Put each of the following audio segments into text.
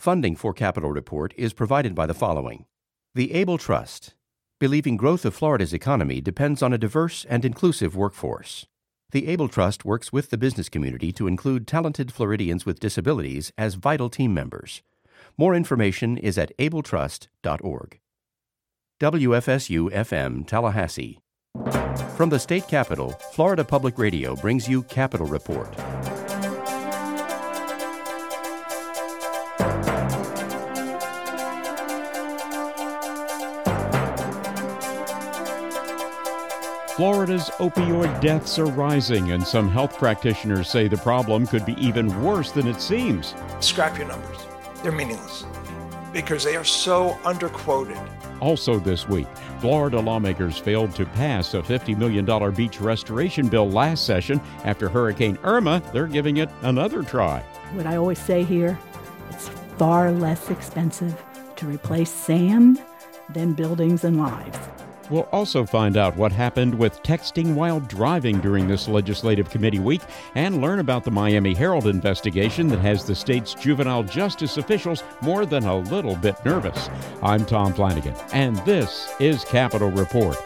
Funding for Capitol Report is provided by the following. The Able Trust, believing growth of Florida's economy depends on a diverse and inclusive workforce. The Able Trust works with the business community to include talented Floridians with disabilities as vital team members. More information is at abletrust.org. WFSU-FM Tallahassee. From the state capitol, Florida Public Radio brings you Capitol Report. Florida's opioid deaths are rising, and some health practitioners say the problem could be even worse than it seems. Scrap your numbers. They're meaningless because they are so underquoted. Also this week, Florida lawmakers failed to pass a $50 million beach restoration bill last session. After Hurricane Irma, they're giving it another try. What I always say here, it's far less expensive to replace sand than buildings and lives. We'll also find out what happened with texting while driving during this legislative committee week and learn about the Miami Herald investigation that has the state's juvenile justice officials more than a little bit nervous. I'm Tom Flanagan, and this is Capitol Report.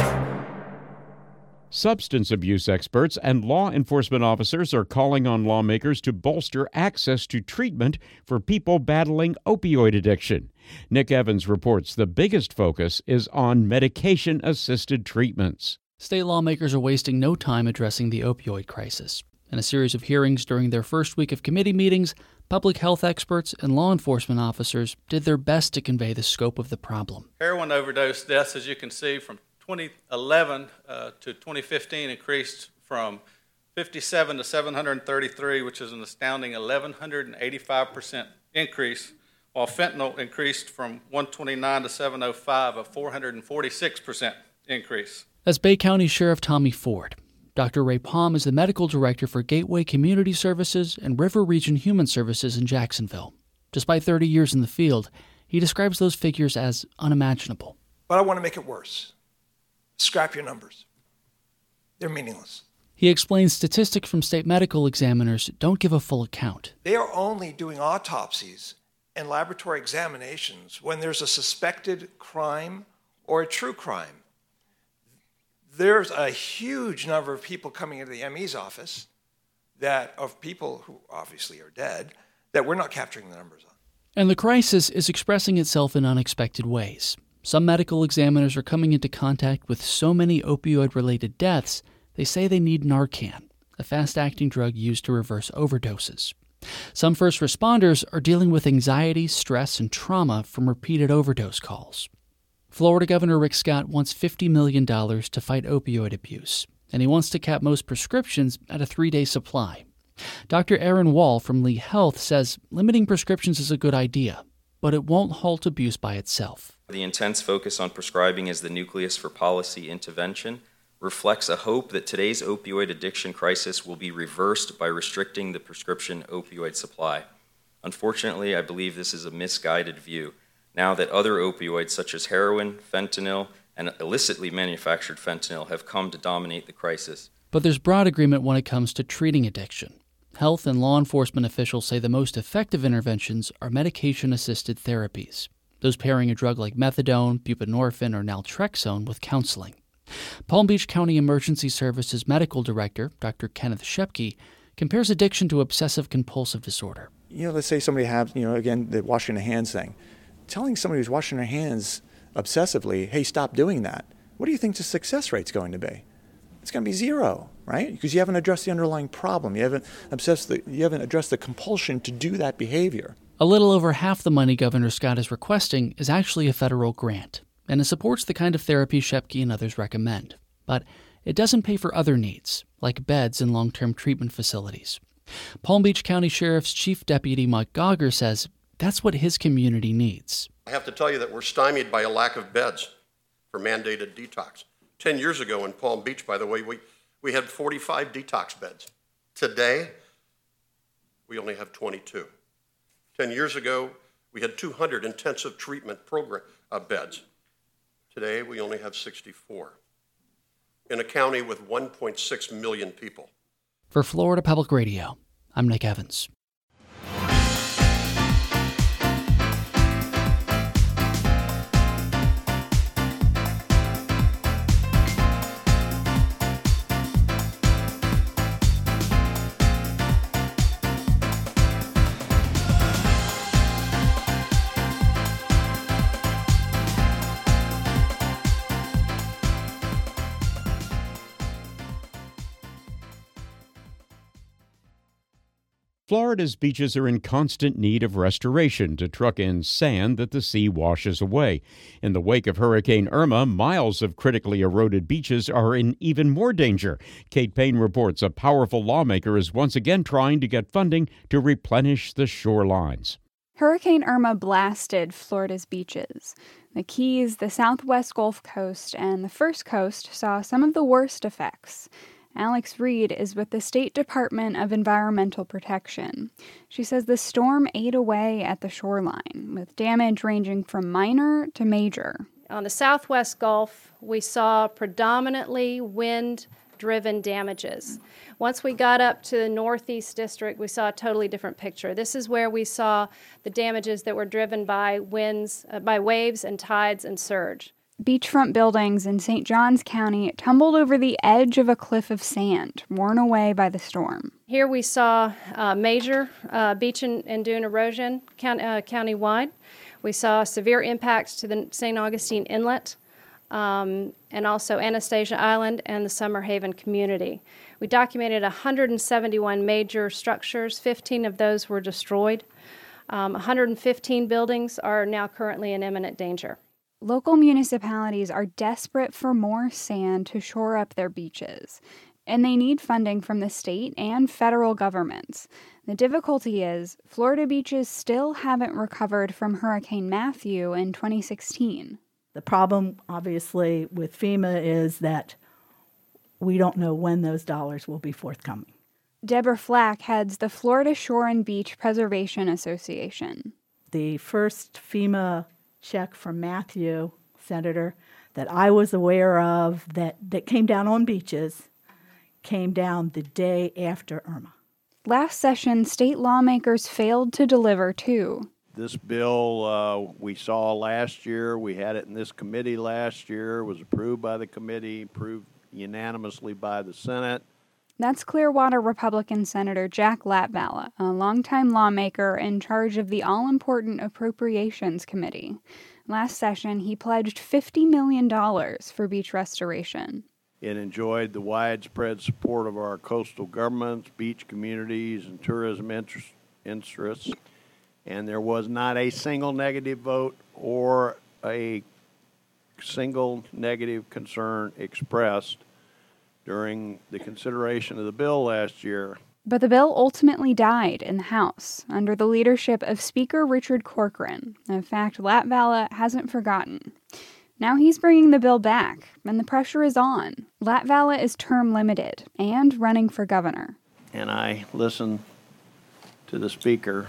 Substance abuse experts and law enforcement officers are calling on lawmakers to bolster access to treatment for people battling opioid addiction. Nick Evans reports the biggest focus is on medication-assisted treatments. State lawmakers are wasting no time addressing the opioid crisis. In a series of hearings during their first week of committee meetings, public health experts and law enforcement officers did their best to convey the scope of the problem. Heroin overdose deaths, as you can see, from 2011 to 2015 increased from 57 to 733, which is an astounding 1,185% increase, while fentanyl increased from 129 to 705, a 446% increase. That's Bay County Sheriff Tommy Ford. Dr. Ray Palm is the medical director for Gateway Community Services and River Region Human Services in Jacksonville. Despite 30 years in the field, he describes those figures as unimaginable. But I want to make it worse. Scrap your numbers. They're meaningless. He explains statistics from state medical examiners don't give a full account. They are only doing autopsies and laboratory examinations when there's a suspected crime or a true crime. There's a huge number of people coming into the ME's office of people who obviously are dead that we're not capturing the numbers on. And the crisis is expressing itself in unexpected ways. Some medical examiners are coming into contact with so many opioid-related deaths, they say they need Narcan, a fast-acting drug used to reverse overdoses. Some first responders are dealing with anxiety, stress, and trauma from repeated overdose calls. Florida Governor Rick Scott wants $50 million to fight opioid abuse, and he wants to cap most prescriptions at a 3-day supply. Dr. Aaron Wall from Lee Health says limiting prescriptions is a good idea, but it won't halt abuse by itself. The intense focus on prescribing as the nucleus for policy intervention reflects a hope that today's opioid addiction crisis will be reversed by restricting the prescription opioid supply. Unfortunately, I believe this is a misguided view, now that other opioids such as heroin, fentanyl, and illicitly manufactured fentanyl have come to dominate the crisis. But there's broad agreement when it comes to treating addiction. Health and law enforcement officials say the most effective interventions are medication-assisted therapies, those pairing a drug like methadone, buprenorphine, or naltrexone with counseling. Palm Beach County Emergency Services Medical Director, Dr. Kenneth Shepke, compares addiction to obsessive-compulsive disorder. Let's say somebody has, again, the washing the hands thing. Telling somebody who's washing their hands obsessively, hey, stop doing that, what do you think the success rate's going to be? It's going to be 0, right? Because you haven't addressed the underlying problem. You haven't addressed the compulsion to do that behavior. A little over half the money Governor Scott is requesting is actually a federal grant, and it supports the kind of therapy Shepke and others recommend. But it doesn't pay for other needs, like beds in long-term treatment facilities. Palm Beach County Sheriff's Chief Deputy Mike Gauger says that's what his community needs. I have to tell you that we're stymied by a lack of beds for mandated detox. 10 years ago in Palm Beach, by the way, we had 45 detox beds. Today, we only have 22. 10 years ago, we had 200 intensive treatment program beds. Today, we only have 64 in a county with 1.6 million people. For Florida Public Radio, I'm Nick Evans. Florida's beaches are in constant need of restoration to truck in sand that the sea washes away. In the wake of Hurricane Irma, miles of critically eroded beaches are in even more danger. Kate Payne reports a powerful lawmaker is once again trying to get funding to replenish the shorelines. Hurricane Irma blasted Florida's beaches. The Keys, the southwest Gulf Coast, and the First Coast saw some of the worst effects. Alex Reed is with the State Department of Environmental Protection. She says the storm ate away at the shoreline, with damage ranging from minor to major. On the southwest Gulf, we saw predominantly wind-driven damages. Once we got up to the northeast district, we saw a totally different picture. This is where we saw the damages that were driven by winds, by waves and tides and surge. Beachfront buildings in St. Johns County tumbled over the edge of a cliff of sand, worn away by the storm. Here we saw major beach and dune erosion county-wide. We saw severe impacts to the St. Augustine Inlet and also Anastasia Island and the Summer Haven community. We documented 171 major structures. 15 of those were destroyed. 115 buildings are now currently in imminent danger. Local municipalities are desperate for more sand to shore up their beaches, and they need funding from the state and federal governments. The difficulty is, Florida beaches still haven't recovered from Hurricane Matthew in 2016. The problem, obviously, with FEMA is that we don't know when those dollars will be forthcoming. Deborah Flack heads the Florida Shore and Beach Preservation Association. The first FEMA check from Matthew, Senator, that I was aware of that came down on beaches, came down the day after Irma. Last session, state lawmakers failed to deliver, too. This bill we saw last year, we had it in this committee last year, was approved by the committee, approved unanimously by the Senate. That's Clearwater Republican Senator Jack Latvala, a longtime lawmaker in charge of the all-important Appropriations Committee. Last session, he pledged $50 million for beach restoration. It enjoyed the widespread support of our coastal governments, beach communities, and tourism interests, and there was not a single negative vote or a single negative concern expressed during the consideration of the bill last year. But the bill ultimately died in the House under the leadership of Speaker Richard Corcoran. In fact, Latvala hasn't forgotten. Now he's bringing the bill back, and the pressure is on. Latvala is term limited and running for governor. And I listen to the Speaker,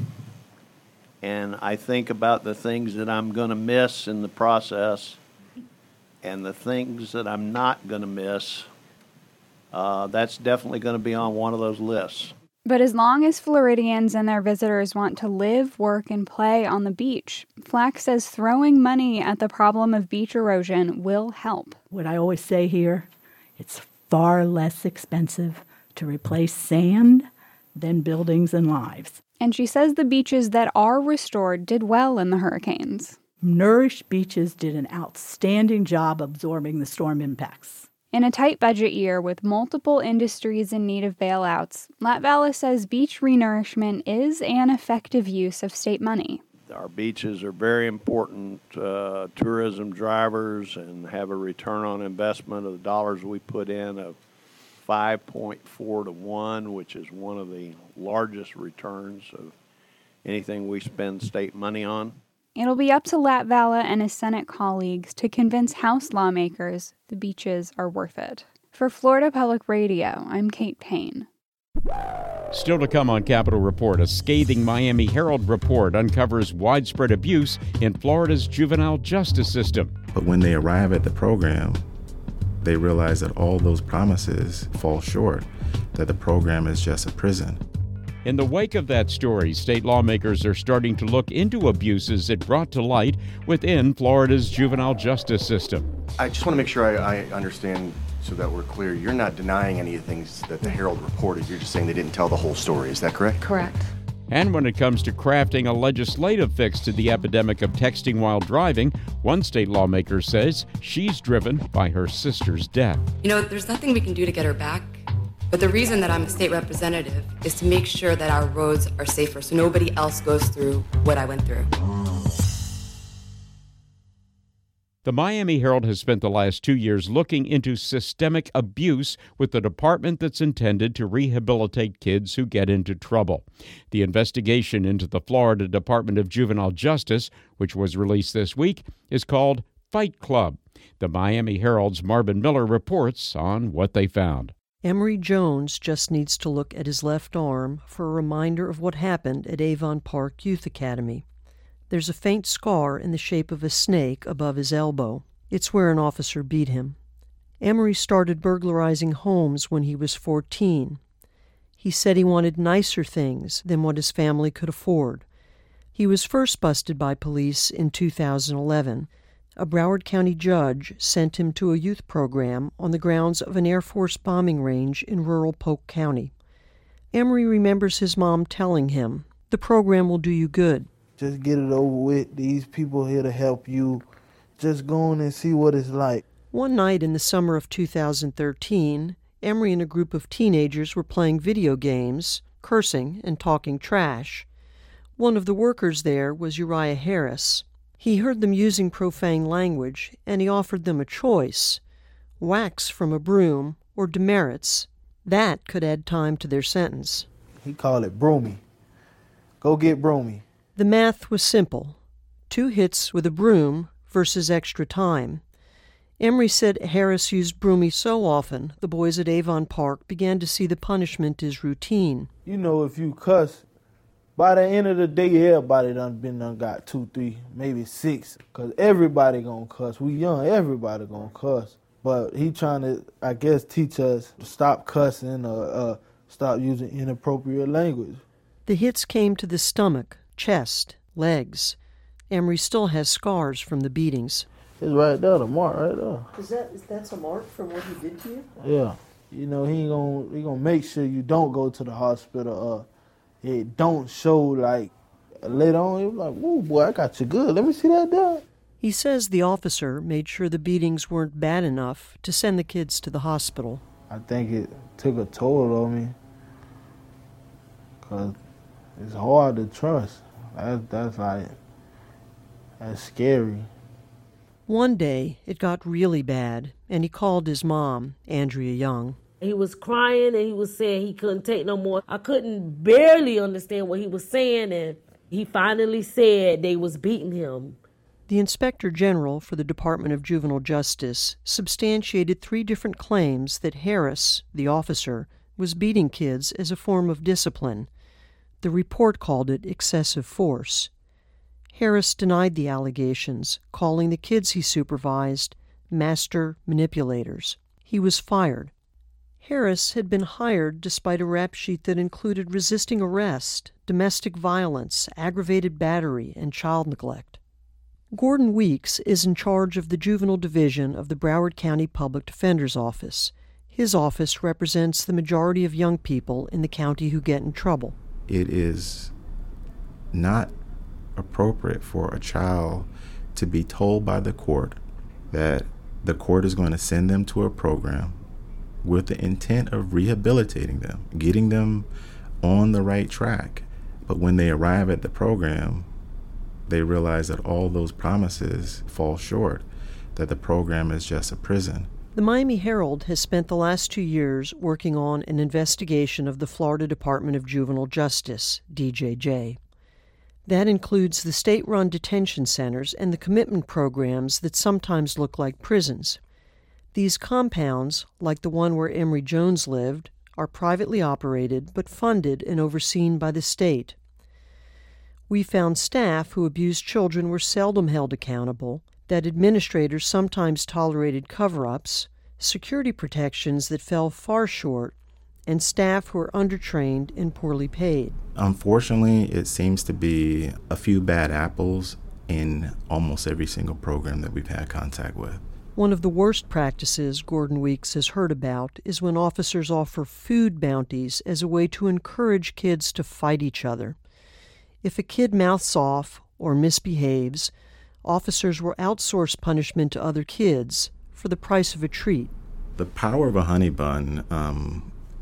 and I think about the things that I'm going to miss in the process and the things that I'm not going to miss. That's definitely going to be on one of those lists. But as long as Floridians and their visitors want to live, work, and play on the beach, Flack says throwing money at the problem of beach erosion will help. What I always say here, it's far less expensive to replace sand than buildings and lives. And she says the beaches that are restored did well in the hurricanes. Nourished beaches did an outstanding job absorbing the storm impacts. In a tight budget year with multiple industries in need of bailouts, Latvala says beach renourishment is an effective use of state money. Our beaches are very important tourism drivers and have a return on investment of the dollars we put in of 5.4 to 1, which is one of the largest returns of anything we spend state money on. It'll be up to Latvala and his Senate colleagues to convince House lawmakers the beaches are worth it. For Florida Public Radio, I'm Kate Payne. Still to come on Capitol Report, a scathing Miami Herald report uncovers widespread abuse in Florida's juvenile justice system. But when they arrive at the program, they realize that all those promises fall short, that the program is just a prison. In the wake of that story, state lawmakers are starting to look into abuses it brought to light within Florida's juvenile justice system. I just want to make sure I understand so that we're clear. You're not denying any of the things that the Herald reported. You're just saying they didn't tell the whole story. Is that correct? Correct. And when it comes to crafting a legislative fix to the epidemic of texting while driving, one state lawmaker says she's driven by her sister's death. You know, there's nothing we can do to get her back. But the reason that I'm a state representative is to make sure that our roads are safer so nobody else goes through what I went through. The Miami Herald has spent the last 2 years looking into systemic abuse with the department that's intended to rehabilitate kids who get into trouble. The investigation into the Florida Department of Juvenile Justice, which was released this week, is called Fight Club. The Miami Herald's Marvin Miller reports on what they found. Emory Jones just needs to look at his left arm for a reminder of what happened at Avon Park Youth Academy. There's a faint scar in the shape of a snake above his elbow. It's where an officer beat him. Emory started burglarizing homes when he was 14. He said he wanted nicer things than what his family could afford. He was first busted by police in 2011. A Broward County judge sent him to a youth program on the grounds of an Air Force bombing range in rural Polk County. Emory remembers his mom telling him, "The program will do you good. Just get it over with. These people here to help you. Just go in and see what it's like." One night in the summer of 2013, Emory and a group of teenagers were playing video games, cursing, and talking trash. One of the workers there was Uriah Harris. He heard them using profane language, and he offered them a choice: wax from a broom or demerits. That could add time to their sentence. He called it broomy. Go get broomy. The math was simple: 2 hits with a broom versus extra time. Emory said Harris used broomy so often, the boys at Avon Park began to see the punishment as routine. You know, if you cuss, by the end of the day, everybody done got 2, 3, maybe 6. Because everybody gonna cuss. We young, everybody gonna cuss. But he trying to, I guess, teach us to stop cussing or stop using inappropriate language. The hits came to the stomach, chest, legs. Emory still has scars from the beatings. It's right there, the mark right there. Is that a mark from what he did to you? Yeah. You know, he gonna make sure you don't go to the hospital. It don't show, like, later on, it was like, "Whoa, boy, I got you good. Let me see that there." He says the officer made sure the beatings weren't bad enough to send the kids to the hospital. I think it took a toll on me. Because it's hard to trust. That's scary. One day, it got really bad, and he called his mom, Andrea Young. He was crying, and he was saying he couldn't take no more. I couldn't barely understand what he was saying, and he finally said they was beating him. The Inspector General for the Department of Juvenile Justice substantiated 3 different claims that Harris, the officer, was beating kids as a form of discipline. The report called it excessive force. Harris denied the allegations, calling the kids he supervised master manipulators. He was fired. Harris had been hired despite a rap sheet that included resisting arrest, domestic violence, aggravated battery, and child neglect. Gordon Weeks is in charge of the Juvenile Division of the Broward County Public Defender's Office. His office represents the majority of young people in the county who get in trouble. It is not appropriate for a child to be told by the court that the court is going to send them to a program with the intent of rehabilitating them, getting them on the right track. But when they arrive at the program, they realize that all those promises fall short, that the program is just a prison. The Miami Herald has spent the last 2 years working on an investigation of the Florida Department of Juvenile Justice, DJJ. That includes the state-run detention centers and the commitment programs that sometimes look like prisons. These compounds, like the one where Emory Jones lived, are privately operated but funded and overseen by the state. We found staff who abused children were seldom held accountable, that administrators sometimes tolerated cover-ups, security protections that fell far short, and staff who were undertrained and poorly paid. Unfortunately, it seems to be a few bad apples in almost every single program that we've had contact with. One of the worst practices Gordon Weeks has heard about is when officers offer food bounties as a way to encourage kids to fight each other. If a kid mouths off or misbehaves, officers will outsource punishment to other kids for the price of a treat. The power of a honey bun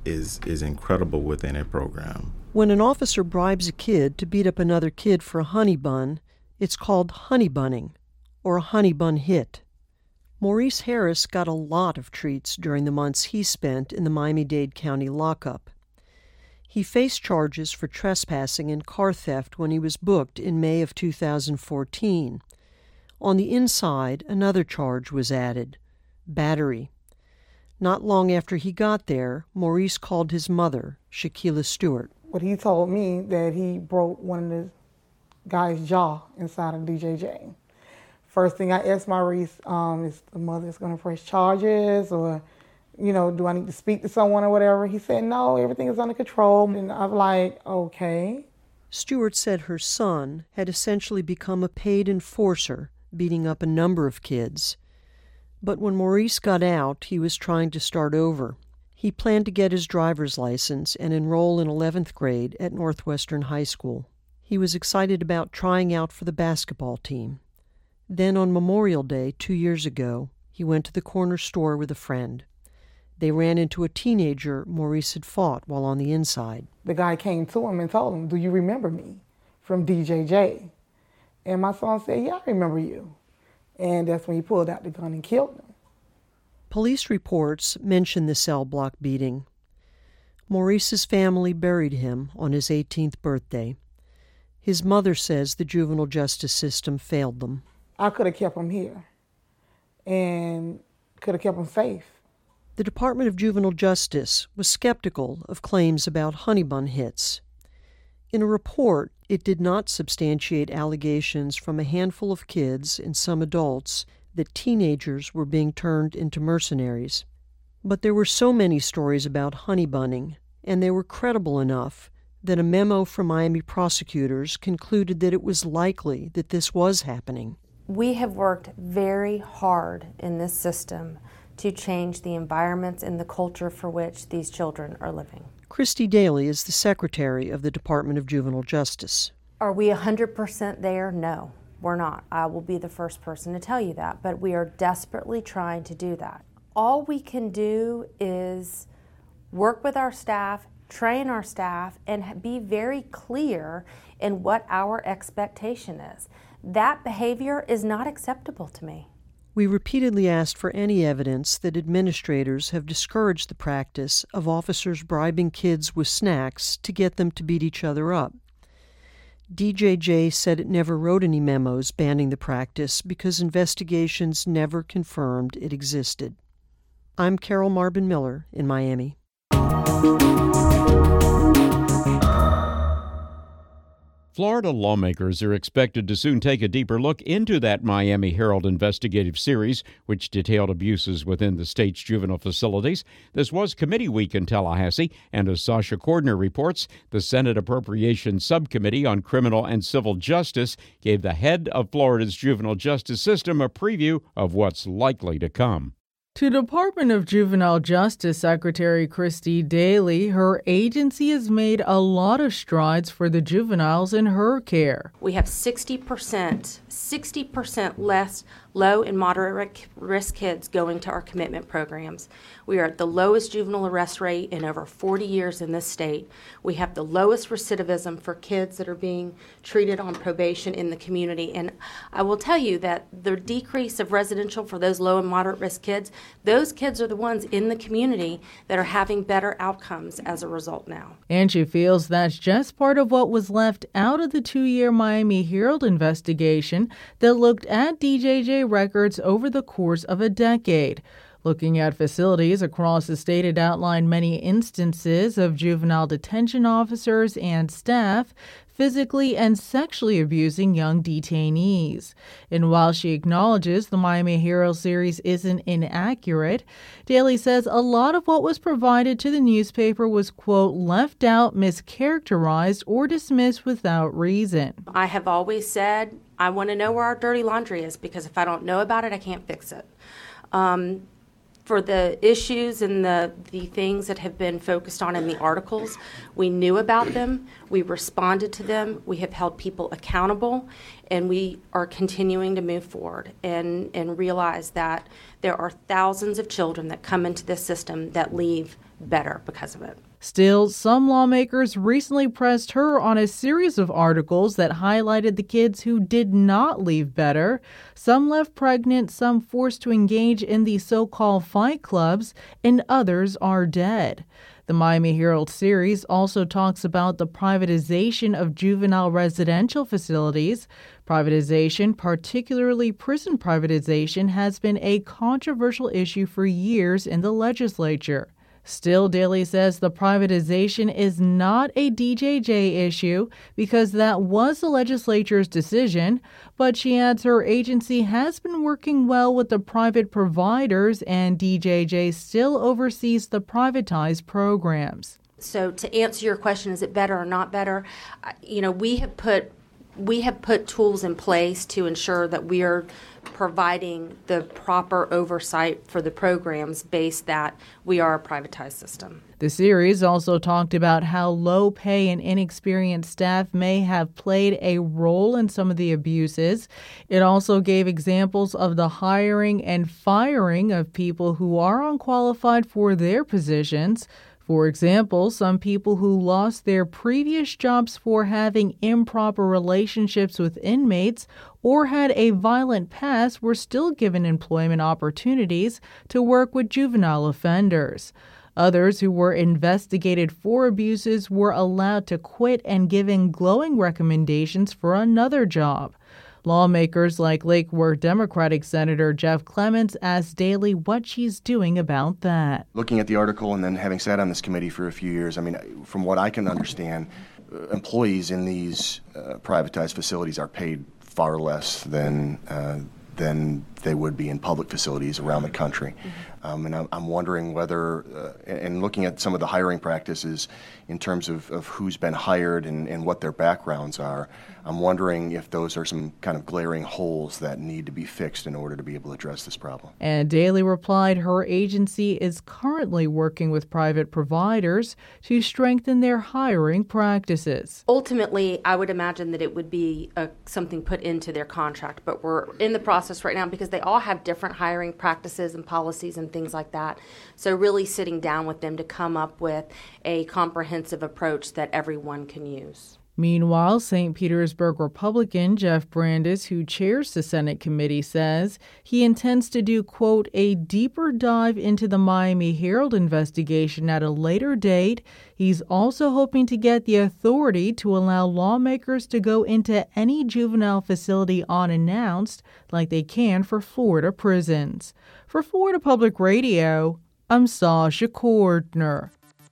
is incredible within a program. When an officer bribes a kid to beat up another kid for a honey bun, it's called honey bunning, or a honey bun hit. Maurice Harris got a lot of treats during the months he spent in the Miami-Dade County lockup. He faced charges for trespassing and car theft when he was booked in May of 2014. On the inside, another charge was added: battery. Not long after he got there, Maurice called his mother, Shaquila Stewart. But he told me that he broke one of the guy's jaw inside of DJJ. First thing I asked Maurice, is the mother's going to press charges, or, do I need to speak to someone or whatever? He said, no, everything is under control. And I'm like, okay. Stewart said her son had essentially become a paid enforcer, beating up a number of kids. But when Maurice got out, he was trying to start over. He planned to get his driver's license and enroll in 11th grade at Northwestern High School. He was excited about trying out for the basketball team. Then on Memorial Day 2 years ago, he went to the corner store with a friend. They ran into a teenager Maurice had fought while on the inside. The guy came to him and told him, do you remember me from DJJ? And my son said, yeah, I remember you. And that's when he pulled out the gun and killed him. Police reports mention the cell block beating. Maurice's family buried him on his 18th birthday. His mother says the juvenile justice system failed them. I could have kept him here and could have kept him safe. The Department of Juvenile Justice was skeptical of claims about honey bun hits. In a report, it did not substantiate allegations from a handful of kids and some adults that teenagers were being turned into mercenaries. But there were so many stories about honey bunning, and they were credible enough that a memo from Miami prosecutors concluded that it was likely that this was happening. We have worked very hard in this system to change the environments and the culture for which these children are living. Christy Daly is the secretary of the Department of Juvenile Justice. Are we 100% there? No, we're not. I will be the first person to tell you that, but we are desperately trying to do that. All we can do is work with our staff, train our staff, and be very clear in what our expectation is. That behavior is not acceptable to me. We repeatedly asked for any evidence that administrators have discouraged the practice of officers bribing kids with snacks to get them to beat each other up. DJJ said it never wrote any memos banning the practice because investigations never confirmed it existed. I'm Carol Marbin Miller in Miami. Florida lawmakers are expected to soon take a deeper look into that Miami Herald investigative series, which detailed abuses within the state's juvenile facilities. This was committee week in Tallahassee, and as Sasha Cordner reports, the Senate Appropriations Subcommittee on Criminal and Civil Justice gave the head of Florida's juvenile justice system a preview of what's likely to come. To Department of Juvenile Justice Secretary Christy Daly, her agency has made a lot of strides for the juveniles in her care. We have 60% less low and moderate risk kids going to our commitment programs. We are at the lowest juvenile arrest rate in over 40 years in this state. We have the lowest recidivism for kids that are being treated on probation in the community. And I will tell you that the decrease of residential for those low and moderate risk kids, those kids are the ones in the community that are having better outcomes as a result now. And she feels that's just part of what was left out of the 2-year Miami Herald investigation that looked at DJJ records over the course of a decade. Looking at facilities across the state, it outlined many instances of juvenile detention officers and staff physically and sexually abusing young detainees. And while she acknowledges the Miami Herald series isn't inaccurate, Daly says a lot of what was provided to the newspaper was, quote, left out, mischaracterized, or dismissed without reason. I have always said I want to know where our dirty laundry is, because if I don't know about it, I can't fix it. For the issues and the things that have been focused on in the articles, we knew about them, we responded to them, we have held people accountable, and we are continuing to move forward and realize that there are thousands of children that come into this system that leave better because of it. Still, some lawmakers recently pressed her on a series of articles that highlighted the kids who did not leave better. Some left pregnant, some forced to engage in the so-called fight clubs, and others are dead. The Miami Herald series also talks about the privatization of juvenile residential facilities. Privatization, particularly prison privatization, has been a controversial issue for years in the legislature. Still, Daly says the privatization is not a DJJ issue because that was the legislature's decision, but she adds her agency has been working well with the private providers and DJJ still oversees the privatized programs. So to answer your question, is it better or not better? We have put tools in place to ensure that we are providing the proper oversight for the programs based that we are a privatized system. The series also talked about how low pay and inexperienced staff may have played a role in some of the abuses. It also gave examples of the hiring and firing of people who are unqualified for their positions. For example, some people who lost their previous jobs for having improper relationships with inmates or had a violent past were still given employment opportunities to work with juvenile offenders. Others who were investigated for abuses were allowed to quit and given glowing recommendations for another job. Lawmakers like Lake Worth Democratic Senator Jeff Clements asked Daly what she's doing about that. Looking at the article and then having sat on this committee for a few years, from what I can understand, employees in these privatized facilities are paid far less than they would be in public facilities around the country. And I'm wondering whether, and looking at some of the hiring practices in terms of who's been hired and what their backgrounds are, I'm wondering if those are some kind of glaring holes that need to be fixed in order to be able to address this problem. And Daly replied her agency is currently working with private providers to strengthen their hiring practices. Ultimately, I would imagine that it would be something put into their contract, but we're in the process right now because they all have different hiring practices and policies and things like that. So really sitting down with them to come up with a comprehensive approach that everyone can use. Meanwhile, St. Petersburg Republican Jeff Brandes, who chairs the Senate committee, says he intends to do, quote, a deeper dive into the Miami Herald investigation at a later date. He's also hoping to get the authority to allow lawmakers to go into any juvenile facility unannounced, like they can for Florida prisons. For Florida Public Radio, I'm Sasha Cordner.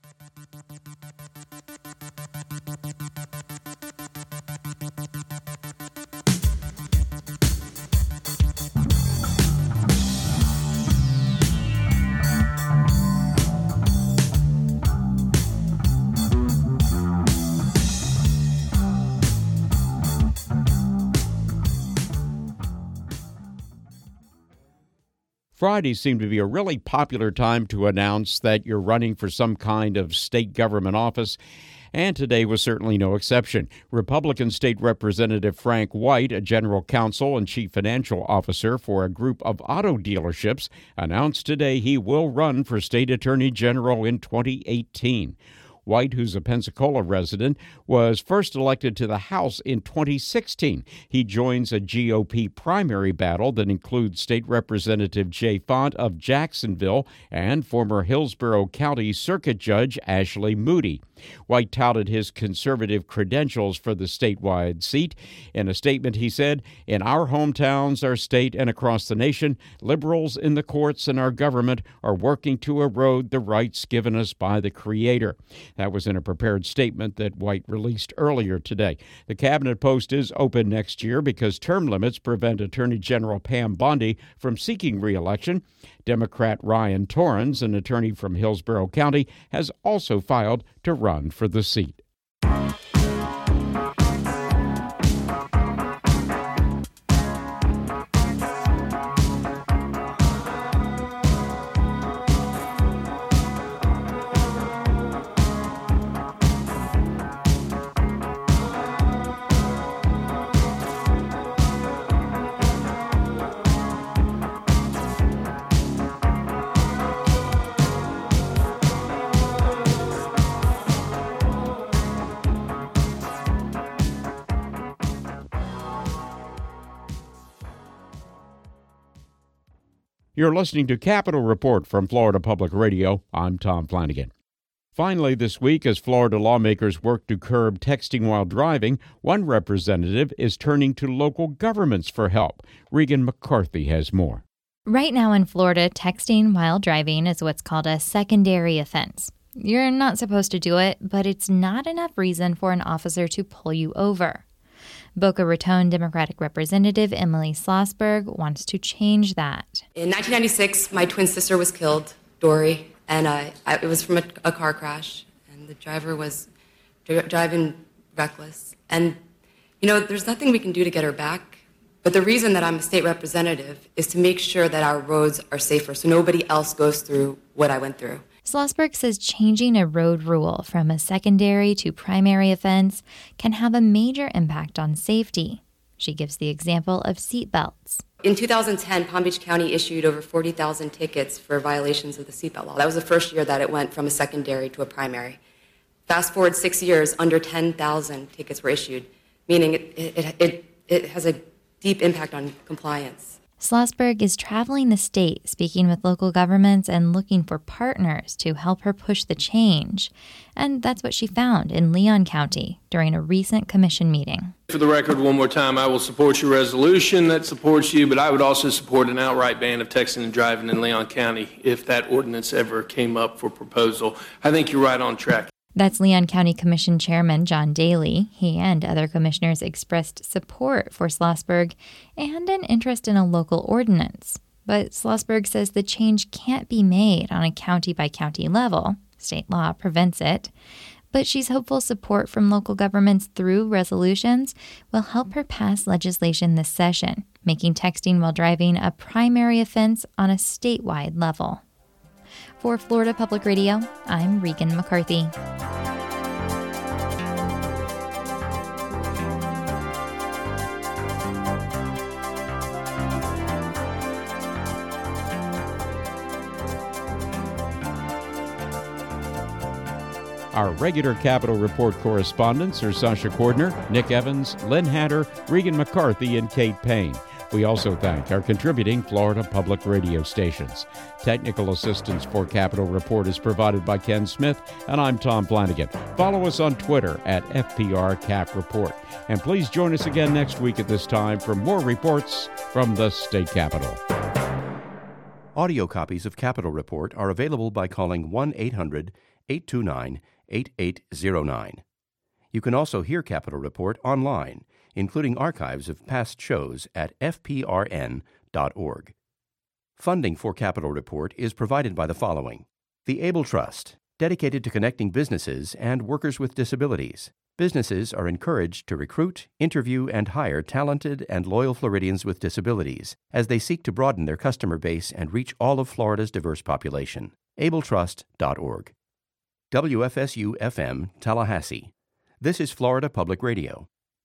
Fridays seem to be a really popular time to announce that you're running for some kind of state government office, and today was certainly no exception. Republican State Representative Frank White, a general counsel and chief financial officer for a group of auto dealerships, announced today he will run for state attorney general in 2018. White, who's a Pensacola resident, was first elected to the House in 2016. He joins a GOP primary battle that includes State Representative Jay Font of Jacksonville and former Hillsborough County Circuit Judge Ashley Moody. White touted his conservative credentials for the statewide seat. In a statement, he said, "In our hometowns, our state, and across the nation, liberals in the courts and our government are working to erode the rights given us by the Creator." That was in a prepared statement that White released earlier today. The cabinet post is open next year because term limits prevent Attorney General Pam Bondi from seeking re-election. Democrat Ryan Torrens, an attorney from Hillsborough County, has also filed to run for the seat. You're listening to Capitol Report from Florida Public Radio. I'm Tom Flanagan. Finally, this week, as Florida lawmakers work to curb texting while driving, one representative is turning to local governments for help. Regan McCarthy has more. Right now in Florida, texting while driving is what's called a secondary offense. You're not supposed to do it, but it's not enough reason for an officer to pull you over. Boca Raton Democratic Representative Emily Schlossberg wants to change that. In 1996, my twin sister was killed, Dory, and it was from a car crash, and the driver was driving reckless. And, there's nothing we can do to get her back, but the reason that I'm a state representative is to make sure that our roads are safer so nobody else goes through what I went through. Schlossberg says changing a road rule from a secondary to primary offense can have a major impact on safety. She gives the example of seatbelts. In 2010, Palm Beach County issued over 40,000 tickets for violations of the seatbelt law. That was the first year that it went from a secondary to a primary. Fast forward 6 years, under 10,000 tickets were issued, meaning it has a deep impact on compliance. Schlossberg is traveling the state, speaking with local governments and looking for partners to help her push the change. And that's what she found in Leon County during a recent commission meeting. For the record, one more time, I will support your resolution that supports you, but I would also support an outright ban of texting and driving in Leon County if that ordinance ever came up for proposal. I think you're right on track. That's Leon County Commission Chairman John Daly. He and other commissioners expressed support for Schlossberg and an interest in a local ordinance. But Schlossberg says the change can't be made on a county-by-county level. State law prevents it. But she's hopeful support from local governments through resolutions will help her pass legislation this session, making texting while driving a primary offense on a statewide level. For Florida Public Radio, I'm Regan McCarthy. Our regular Capitol Report correspondents are Sasha Cordner, Nick Evans, Lynn Hatter, Regan McCarthy, and Kate Payne. We also thank our contributing Florida Public Radio stations. Technical assistance for Capitol Report is provided by Ken Smith, and I'm Tom Flanagan. Follow us on Twitter at FPR Cap Report. And please join us again next week at this time for more reports from the state capitol. Audio copies of Capitol Report are available by calling 1-800-829-8809. You can also hear Capitol Report online, including archives of past shows at fprn.org. Funding for Capitol Report is provided by the following: the Able Trust, dedicated to connecting businesses and workers with disabilities. Businesses are encouraged to recruit, interview, and hire talented and loyal Floridians with disabilities as they seek to broaden their customer base and reach all of Florida's diverse population. abletrust.org. WFSU-FM, Tallahassee. This is Florida Public Radio.